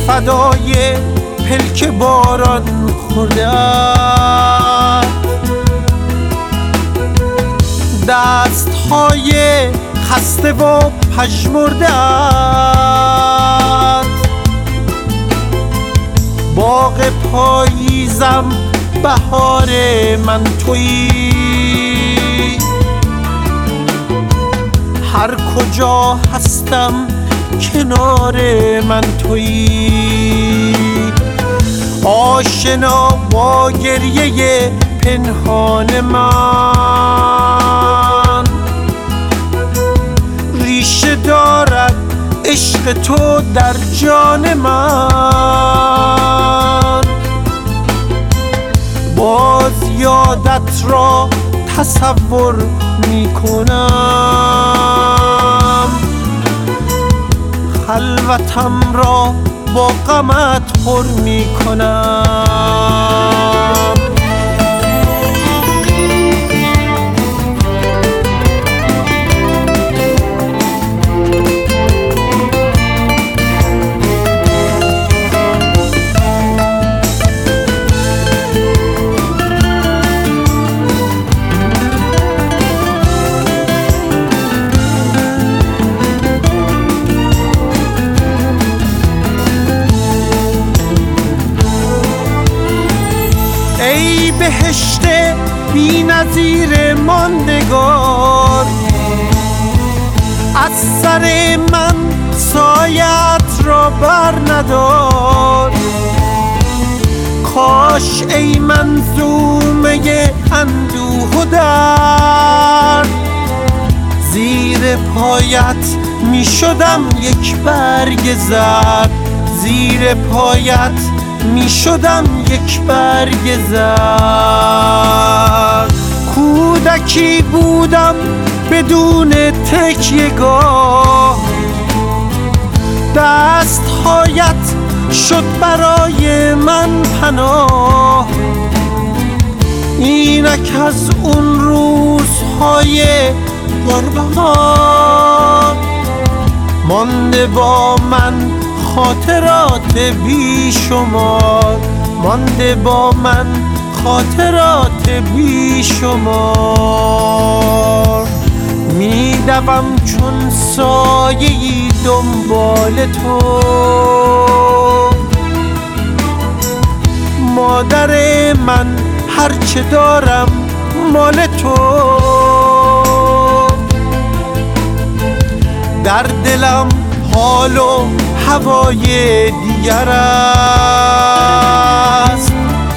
فدای پلک باران خورده‌ات، دست‌های خسته و پژمرده‌ات. باغ پاییزم بهار من تویی، هر کجا هستم کنار من تویی. آشنا با گریه پنهان من، ریشه دارد عشق تو در جان من. باز یادت را تصور می کنم، خلوتم را با غمت پر می کنم. ای بهشت بی نظیر ماندگار، از سر من سایت را بر ندار. کاش ای منظومه اندوه و درد، زیر پایت می شدم یک برگ زرد. زیر پایت می شدم یک برگ زرد. کودکی بودم بدون تکیه‌گاه، دستهایت شد برای من پناه. اینک از اون روزهای غربت، مانده با من خاطرات بی شمار. مانده با من خاطرات بی شمار. میدوم چون سایه‌ای دنبال تو، مادر من هرچه دارم مال تو. در دلم حال و هوای دیگر است،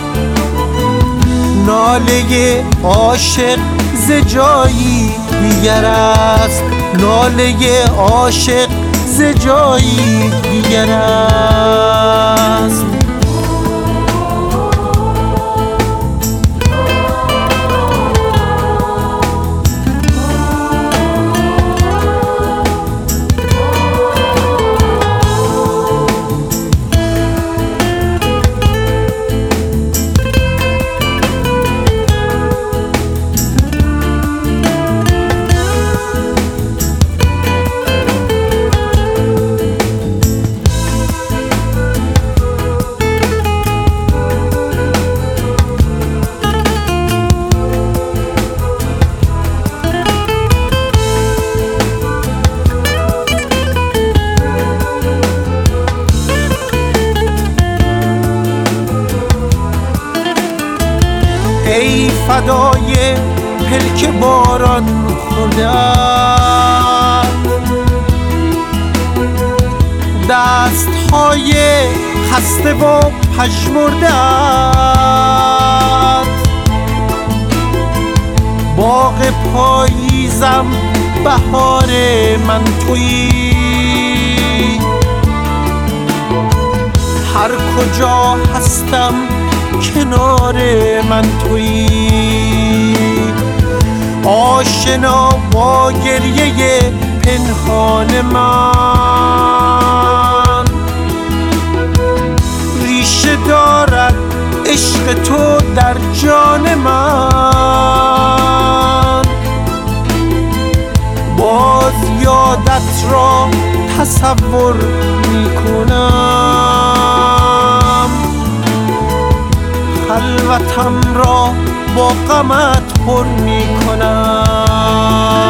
ناله عاشق ز جایی دیگر است. ناله عاشق ز جایی دیگر است. ای فدای پلک باران خورده‌ات، دست‌های خسته و پژمرده‌ات. باغ پاییزم بهار من تویی، هر کجا هستم کنار من تویی. آشنا با گریه پنهان من، ریشه دارد عشق تو در جان من. باز یادت را تصور می کنم، خلوتم را با غمت پر می کنم.